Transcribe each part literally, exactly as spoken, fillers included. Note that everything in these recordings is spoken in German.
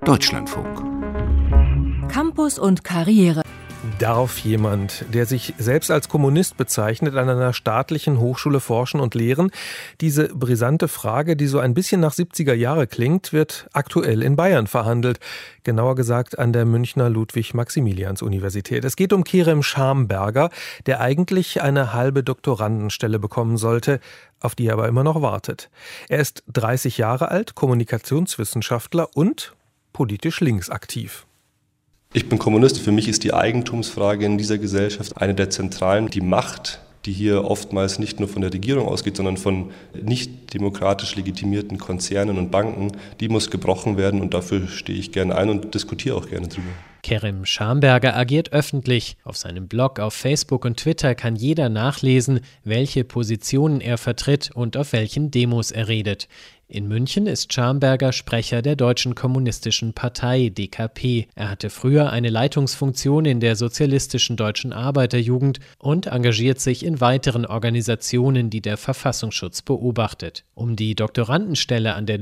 Deutschlandfunk. Campus und Karriere. Darf jemand, der sich selbst als Kommunist bezeichnet, an einer staatlichen Hochschule forschen und lehren? Diese brisante Frage, die so ein bisschen nach siebziger Jahre klingt, wird aktuell in Bayern verhandelt. Genauer gesagt an der Münchner Ludwig-Maximilians-Universität. Es geht um Kerem Schamberger, der eigentlich eine halbe Doktorandenstelle bekommen sollte, auf die er aber immer noch wartet. Er ist dreißig Jahre alt, Kommunikationswissenschaftler und politisch links aktiv. Ich bin Kommunist. Für mich ist die Eigentumsfrage in dieser Gesellschaft eine der zentralen. Die Macht, die hier oftmals nicht nur von der Regierung ausgeht, sondern von nicht demokratisch legitimierten Konzernen und Banken, die muss gebrochen werden und dafür stehe ich gerne ein und diskutiere auch gerne drüber. Kerem Schamberger agiert öffentlich. Auf seinem Blog, auf Facebook und Twitter kann jeder nachlesen, welche Positionen er vertritt und auf welchen Demos er redet. In München ist Schamberger Sprecher der Deutschen Kommunistischen Partei, D K P. Er hatte früher eine Leitungsfunktion in der Sozialistischen Deutschen Arbeiterjugend und engagiert sich in weiteren Organisationen, die der Verfassungsschutz beobachtet. Um die Doktorandenstelle an der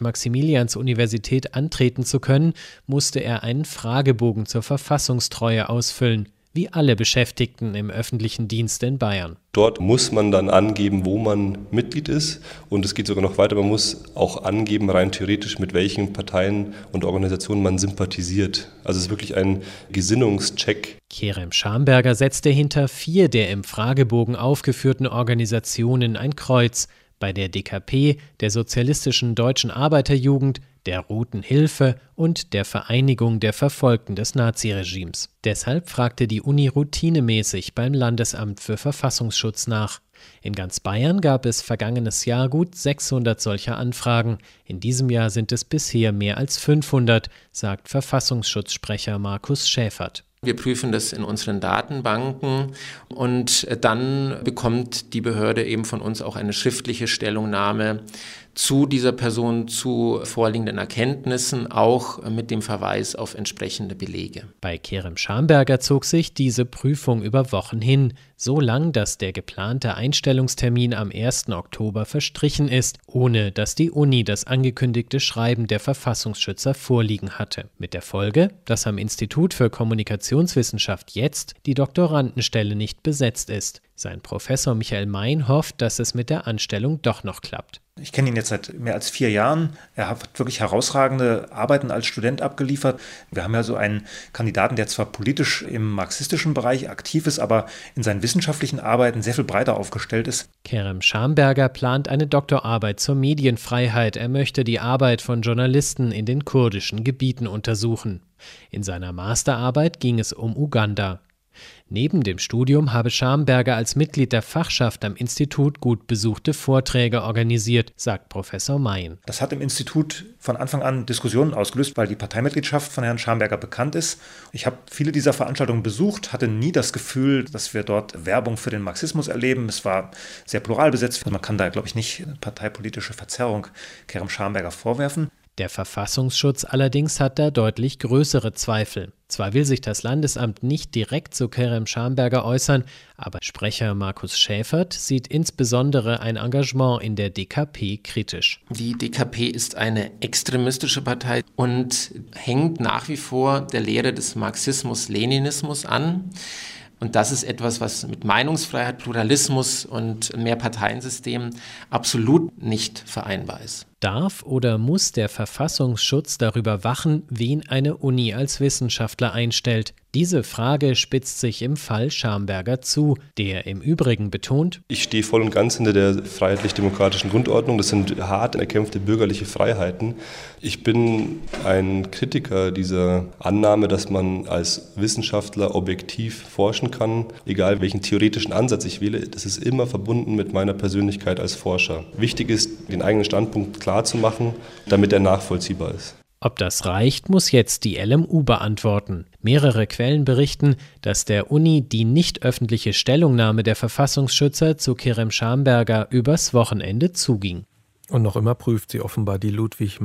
Ludwig-Maximilians-Universität antreten zu können, musste er einen Fragebogen zur Verfassungstreue ausfüllen, wie alle Beschäftigten im öffentlichen Dienst in Bayern. Dort muss man dann angeben, wo man Mitglied ist, und es geht sogar noch weiter, man muss auch angeben, rein theoretisch, mit welchen Parteien und Organisationen man sympathisiert. Also es ist wirklich ein Gesinnungscheck. Kerem Schamberger setzte hinter vier der im Fragebogen aufgeführten Organisationen ein Kreuz. Bei der D K P, der Sozialistischen Deutschen Arbeiterjugend, der Roten Hilfe und der Vereinigung der Verfolgten des Naziregimes. Deshalb fragte die Uni routinemäßig beim Landesamt für Verfassungsschutz nach. In ganz Bayern gab es vergangenes Jahr gut sechshundert solcher Anfragen. In diesem Jahr sind es bisher mehr als fünfhundert, sagt Verfassungsschutzsprecher Markus Schäfert. Wir prüfen das in unseren Datenbanken und dann bekommt die Behörde eben von uns auch eine schriftliche Stellungnahme zu dieser Person, zu vorliegenden Erkenntnissen, auch mit dem Verweis auf entsprechende Belege. Bei Kerem Schamberger zog sich diese Prüfung über Wochen hin, so lang, dass der geplante Einstellungstermin am ersten Oktober verstrichen ist, ohne dass die Uni das angekündigte Schreiben der Verfassungsschützer vorliegen hatte. Mit der Folge, dass am Institut für Kommunikationswissenschaft jetzt die Doktorandenstelle nicht besetzt ist. Sein Professor Michael Mein hofft, dass es mit der Anstellung doch noch klappt. Ich kenne ihn jetzt seit mehr als vier Jahren. Er hat wirklich herausragende Arbeiten als Student abgeliefert. Wir haben ja so einen Kandidaten, der zwar politisch im marxistischen Bereich aktiv ist, aber in seinen wissenschaftlichen Arbeiten sehr viel breiter aufgestellt ist. Kerem Schamberger plant eine Doktorarbeit zur Medienfreiheit. Er möchte die Arbeit von Journalisten in den kurdischen Gebieten untersuchen. In seiner Masterarbeit ging es um Uganda. Neben dem Studium habe Schamberger als Mitglied der Fachschaft am Institut gut besuchte Vorträge organisiert, sagt Professor Mein. Das hat im Institut von Anfang an Diskussionen ausgelöst, weil die Parteimitgliedschaft von Herrn Schamberger bekannt ist. Ich habe viele dieser Veranstaltungen besucht, hatte nie das Gefühl, dass wir dort Werbung für den Marxismus erleben. Es war sehr plural besetzt. Man kann da, glaube ich, nicht parteipolitische Verzerrung Kerem Schamberger vorwerfen. Der Verfassungsschutz allerdings hat da deutlich größere Zweifel. Zwar will sich das Landesamt nicht direkt zu Kerem Schamberger äußern, aber Sprecher Markus Schäfert sieht insbesondere ein Engagement in der D K P kritisch. Die D K P ist eine extremistische Partei und hängt nach wie vor der Lehre des Marxismus-Leninismus an. Und das ist etwas, was mit Meinungsfreiheit, Pluralismus und Mehrparteiensystem absolut nicht vereinbar ist. Darf oder muss der Verfassungsschutz darüber wachen, wen eine Uni als Wissenschaftler einstellt? Diese Frage spitzt sich im Fall Schamberger zu, der im Übrigen betont: Ich stehe voll und ganz hinter der freiheitlich-demokratischen Grundordnung. Das sind hart erkämpfte bürgerliche Freiheiten. Ich bin ein Kritiker dieser Annahme, dass man als Wissenschaftler objektiv forschen kann, egal welchen theoretischen Ansatz ich wähle. Das ist immer verbunden mit meiner Persönlichkeit als Forscher. Wichtig ist, den eigenen Standpunkt klar zu machen, damit er nachvollziehbar ist. Ob das reicht, muss jetzt die L M U beantworten. Mehrere Quellen berichten, dass der Uni die nicht öffentliche Stellungnahme der Verfassungsschützer zu Kerem Schamberger übers Wochenende zuging. Und noch immer prüft sie offenbar die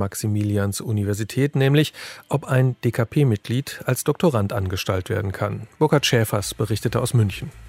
Ludwig-Maximilians-Universität, nämlich ob ein D K P-Mitglied als Doktorand angestellt werden kann. Burkhard Schäfers berichtete aus München.